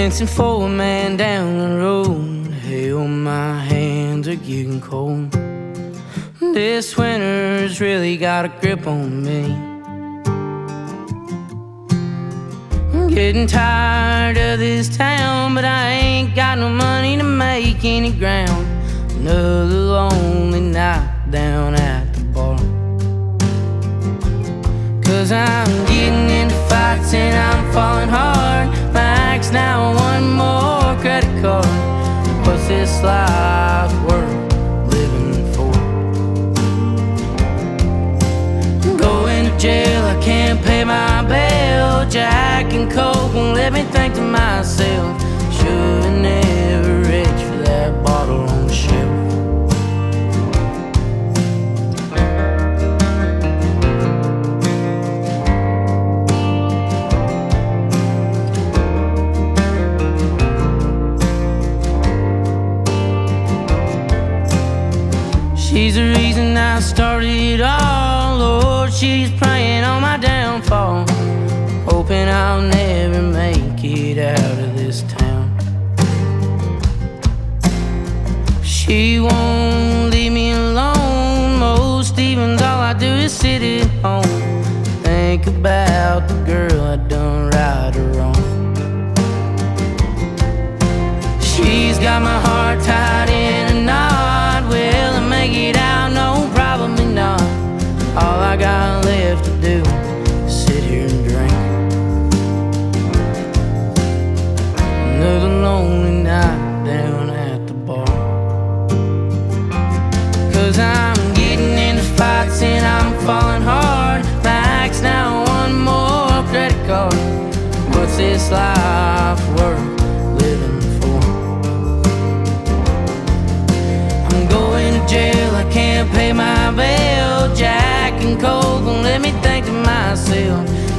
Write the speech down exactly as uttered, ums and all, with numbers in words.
dancing for a man down the road. Hell, my hands are getting cold. This winter's really got a grip on me. I'm getting tired of this town, but I ain't got no money to make any ground. Another lonely night down at the bar. Cause I'm getting into fights and I'm falling hard. Max now one more credit card. What's this life worth living for? I'm going to jail, I can't pay my bail. Jack and Coke won't let me think to myself, should've never reached for that bottle on the shelf. She's the reason I started it all. Lord, she's praying on my downfall, hoping I'll never make it out of this town. She won't leave me alone. Most evenings all I do is sit at home, think about the girl I done right or wrong. She's got my heart tied in a knot. Will I make it out? No, probably not. All I got left to do is sit here and drink. Another lonely night down at the bar. Cause I'm getting into fights and I'm falling hard. Max now one more credit card. What's this life worth living for? I'm going to jail, I can't pay my bail. Jack and Coke won't let me think to myself,